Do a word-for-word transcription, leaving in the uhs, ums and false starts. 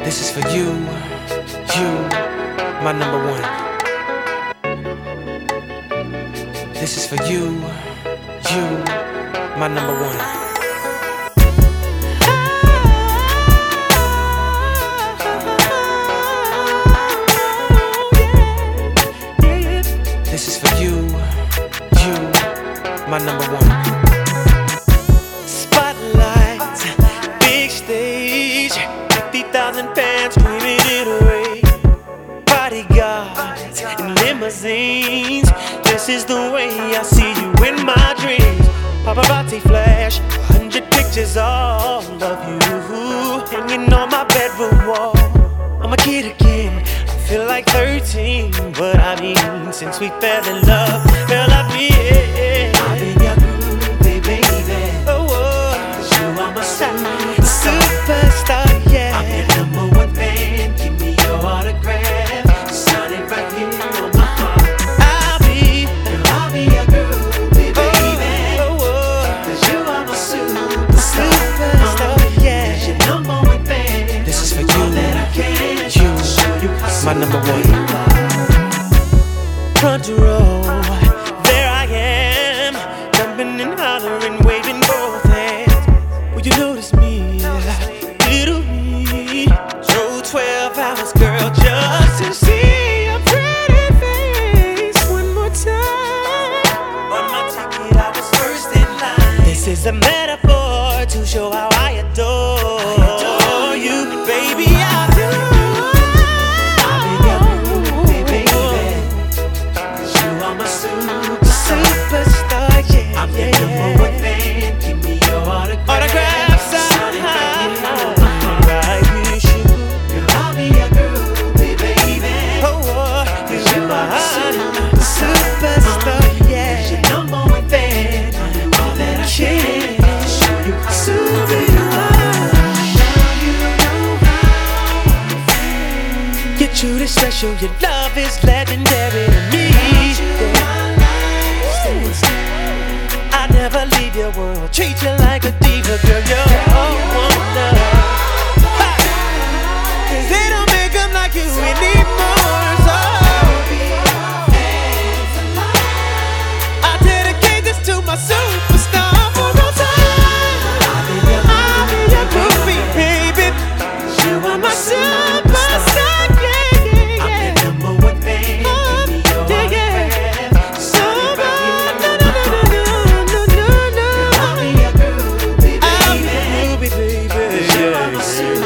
This is for you, you, my number one. This is for you, you, my number one. This is for you, you, my number one. Spotlights, big stage, fifty thousand fans screaming in a rave. Bodyguards and limousines, this is the way I see you in my dreams. Paparazzi flash, a hundred pictures all of you hanging on my bedroom wall. I'm a kid again, I feel like thirteen, but I mean, since we fell in love, girl, I've been I've been your groovy baby. Oh, oh. 'Cause you are my superstar, superstar, yeah. I'm your number one fan, give me your autograph, sign it right here on my heart. I'll be, girl, I'll be your groovy baby. Oh, oh, oh. 'Cause you are my superstar, superstar, uh, yeah. 'Cause your number one fan. This is for you, that I can you, you my number one. Front row, there I am, jumping and hollering, waving both hands. Will you notice me, little me? Drove twelve hours, girl, just to see your pretty face one more time. On my ticket, I was first in line. This is a metaphor to show how I adore, I adore you, baby. I do. Superstar, yeah. I'm your number one fan. Give me your autograph. Autograph, sign right here, sugar. Girl, I'll be your groovy baby. Oh, oh, 'cause you are my superstar, yeah. 'Cause your number one fan. All that I can to show you how super you are. Now you know how. You're truly special. Your love is legendary to me. I never leave your world, treat you like a diva, girl, you're all one love. Cause they don't make them like you anymore, so I dedicate this to my superstar for all time. I'll be your groovy baby. You are my superstar, yeah, yeah, yeah. I'm your number one fan, give me your autograph, sign it right here. Baby, you are my superstar.